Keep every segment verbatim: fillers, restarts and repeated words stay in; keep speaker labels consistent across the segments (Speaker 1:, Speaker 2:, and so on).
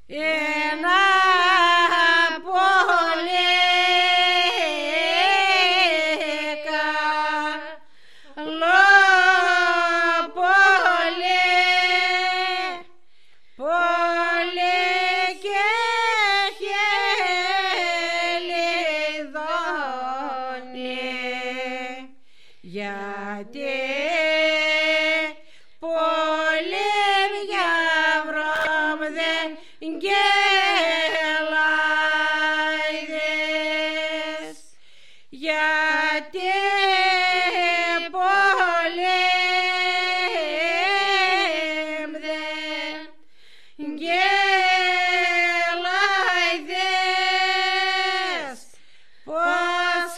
Speaker 1: ένα πολύ καλό, πολύ, πολύ και χελιδόνι, γιατί πολύ για βρώμ δεν γελάιδες, γιατί πολύ δεν γελάιδες, πως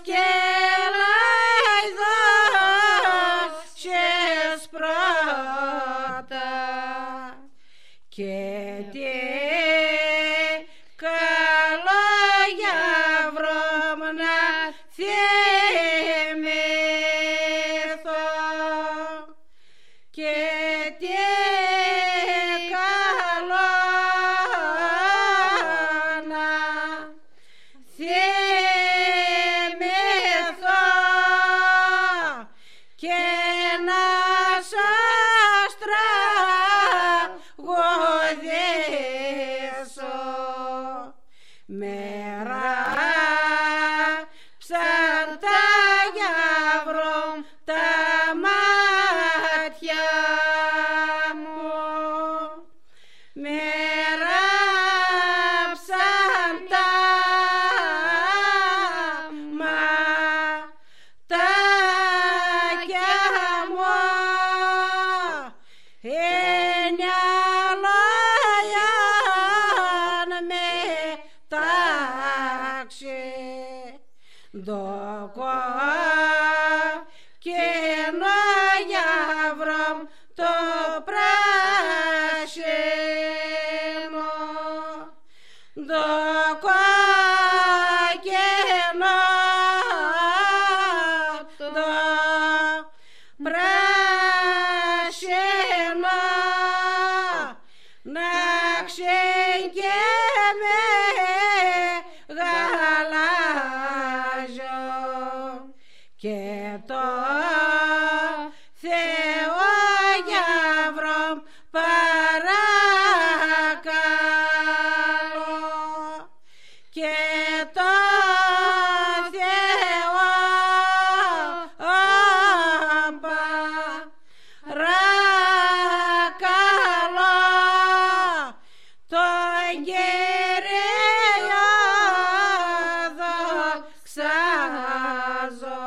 Speaker 1: γελάιδωσες πρώτα και τι καλό για βρώμ να θυμηθώ, και τι καλό να θυμηθώ και να σας τραγουδήσω. Μέρα ψαρτά για βρώμ τα μάτια μου, μέρα ψαρτά ματάκια μου, είναι λόγια με τάξη δοκό και για βρώμ το πράσινο, δοκό και το πράσινο να ξεγε με γαλάζιο, και το Θεό για βρώμ παρακαλώ, και το Θεό παρακαλώ, τον Κύριο δοξάζω.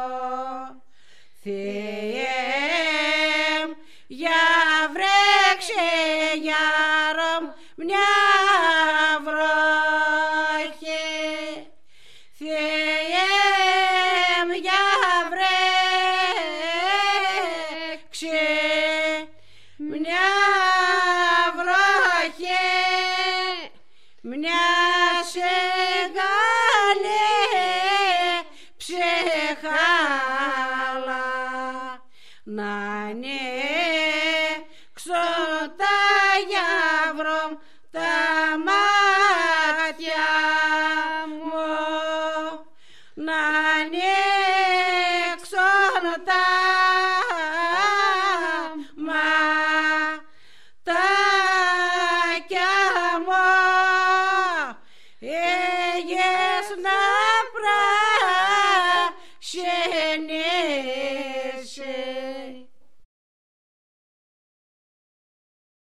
Speaker 1: Θεέ για βρέξε για ρομ μια βροχή, Θεέ για βρέξε μια βροχή, μια